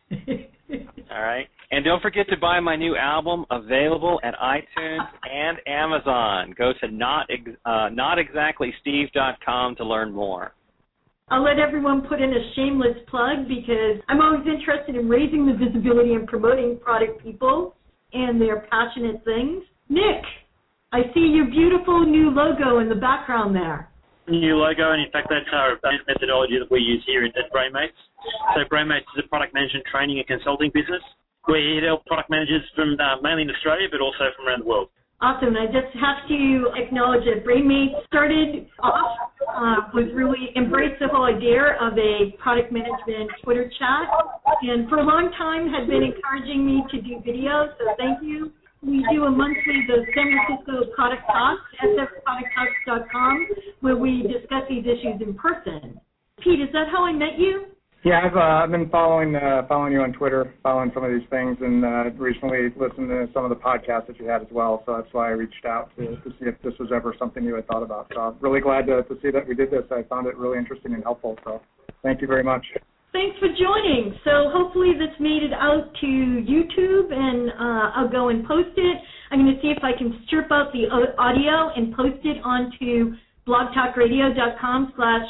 All right. And don't forget to buy my new album, available at iTunes and Amazon. Go to not ex- uh, not exactly steve dot com to learn more. I'll let everyone put in a shameless plug, because I'm always interested in raising the visibility and promoting product people and their passionate things. Nick, I see your beautiful new logo in the background there. New logo, and in fact that's our methodology that we use here at BrainMates. So BrainMates is a product management training and consulting business. We're here to help product managers from uh, mainly in Australia, but also from around the world. Awesome. I just have to acknowledge that BrainMates started off, uh, was really embraced the whole idea of a product management Twitter chat, and for a long time had been encouraging me to do videos, so thank you. We do a monthly, the San Francisco Product Talks, s f product talks dot com, where we discuss these issues in person. Pete, is that how I met you? Yeah, I've, uh, I've been following uh, following you on Twitter, following some of these things, and uh, recently listened to some of the podcasts that you had as well, so that's why I reached out to, to see if this was ever something you had thought about. So I'm really glad to, to see that we did this. I found it really interesting and helpful, so thank you very much. Thanks for joining. So hopefully this made it out to YouTube, and uh, I'll go and post it. I'm going to see if I can strip out the audio and post it onto blogtalkradio.com slash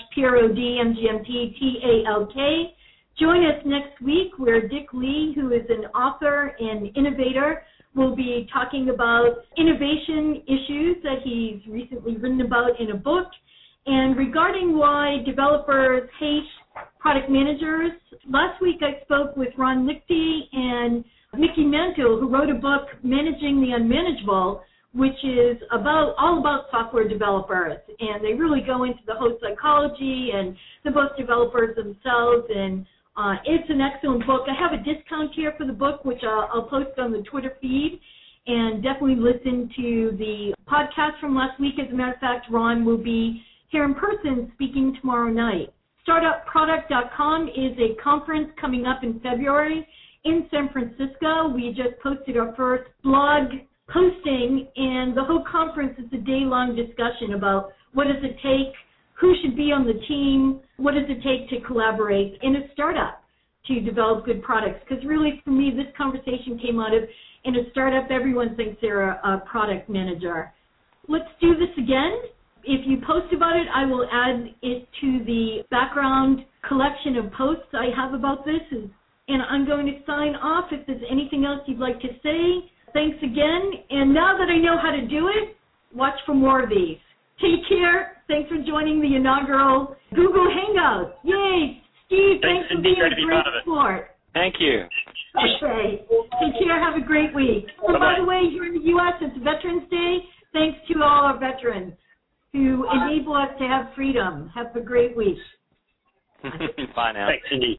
P-R-O-D-M-G-M-T-T-A-L-K. Join us next week, where Dick Lee, who is an author and innovator, will be talking about innovation issues that he's recently written about in a book. And regarding why developers hate product managers, last week I spoke with Ron Lichty and Mickey Mantle, who wrote a book, Managing the Unmanageable, which is about all about software developers, and they really go into the whole psychology and the both developers themselves, and uh, it's an excellent book. I have a discount here for the book, which I'll, I'll post on the Twitter feed, and definitely listen to the podcast from last week. As a matter of fact, Ron will be here in person speaking tomorrow night. startup product dot com is a conference coming up in February in San Francisco. We just posted our first blog posting, and the whole conference is a day-long discussion about what does it take who should be on the team, what does it take to collaborate in a startup to develop good products. Because really, for me, this conversation came out of, in a startup, everyone thinks they're a, a product manager. Let's do this again. If you post about it, I will add it to the background collection of posts I have about this. And I'm going to sign off. If there's anything else you'd like to say, thanks again. And now that I know how to do it, watch for more of these. Take care. Thanks for joining the inaugural Google Hangout. Yay. Steve, thanks, thanks for being a great sport. Thank you. Okay. Take care. Have a great week. And by the way, here in the U S, it's Veterans Day. Thanks to all our veterans who enable us to have freedom. Have a great week. Bye now. Thanks, Cindy.